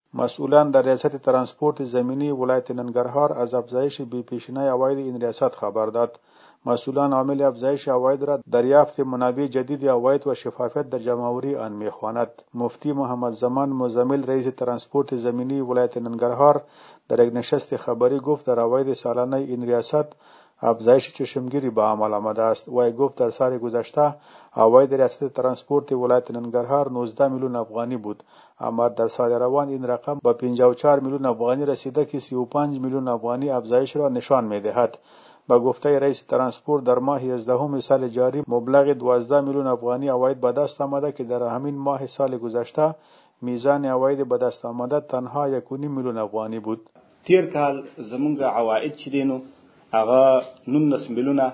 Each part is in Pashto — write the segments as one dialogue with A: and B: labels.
A: مسئولان در ریاست ترانسپورت زمینی ولایت ننگرهار از افزایش بی‌پیشینه‌ی عواید این ریاست خبر داد. مسئولان عامل افزایش عواید را دریافت منابع جدید عواید و شفافیت در جمع‌آوری آن می‌خواند. مفتی محمد زمان مزمل رئیس ترانسپورت زمینی ولایت ننگرهار در یک نشست خبری گفت در عواید سالانه این ریاست افزایش چشمگیری به عمل آمده است. وی گفت در سال گذشته عواید ریاست ترانسپورت ولایت ننگرهار 19 میلیون افغانی بود، اما در سال روان این رقم به 54 میلیون افغانی رسیده که 35 میلیون افغانی افزایش را نشان می‌دهد. با گفته رئیس ترانسپورت در ماه 11 سال جاری مبلغ 12 میلیون افغانی عواید به دست آمده که در همین ماه سال گذشته میزان عواید به دست آمده تنها 1.5 میلیون افغانی بود.
B: تیر کال زمونږ عواید چې دینو هغه 19 میلیونه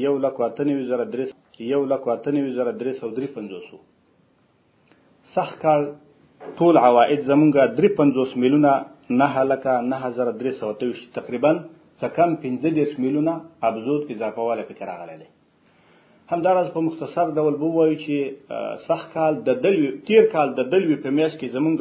B: 1,98,353 سخت کال ټول عواید زمونږ 53 میلیونه 9,9,323 تقریبا څه کم 15 میلیونه ابزود اضافه والی پکې راغلی دی. همداراز په مختصر ډول ووایو چې سخت کال د تیر کال د دلوي په میاشت کې زمونږ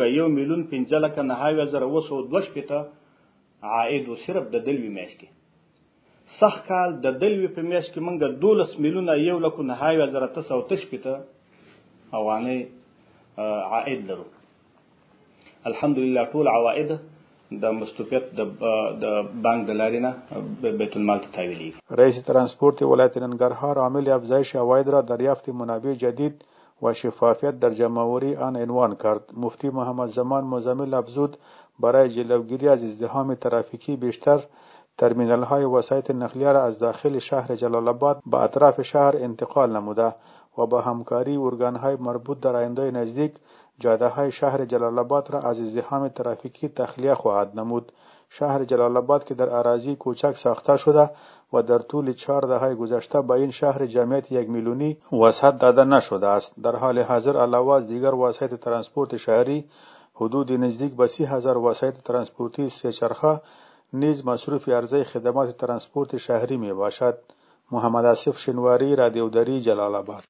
B: 1,15,9,222 عاید و صرف د دلوي میاشت کې. سخت کال د دلوي په میاشت کې موږ 12 میلیونه 1,09,9,323 افغانۍ عاید لرو. الحمدلله ټول عواید د مستوفیت د بانک د لارې نه بیت المال ته تحویلیږي.
A: رئیس ترانسپورت ولایت ننگرهار عامل افزایش عواید را دریافت منابع جدید و شفافیت در جمع‌آوری آن عنوان کرد. مفتی محمد زمان مزمل افزود برای جلوگیری از ازدحام ترافیکی بیشتر ترمینال‌های وسایط نقلیه را از داخل شهر جلال آباد به اطراف شهر انتقال نموده و با همکاری ارگان‌های مربوط در آینده نزدیک جاده‌های شهر جلال آباد را از ازدحام ترافیکی تخلیه خواهد نمود. شهر جلال آباد که در اراضی کوچک ساخته شده و در طول 4 دهه گذشته به این شهر جمعیت 1 میلیونی وسعت داده نشده است. در حال حاضر علاوه از دیگر وسایط ترانسپورت شهری حدود نزدیک به 30,000 وسایط ترانسپورتی سه‌چرخه نیز مصروف عرضه خدمات ترانسپورت شهری می باشد. محمد آصف شنواری، رادیو دری، جلال آباد.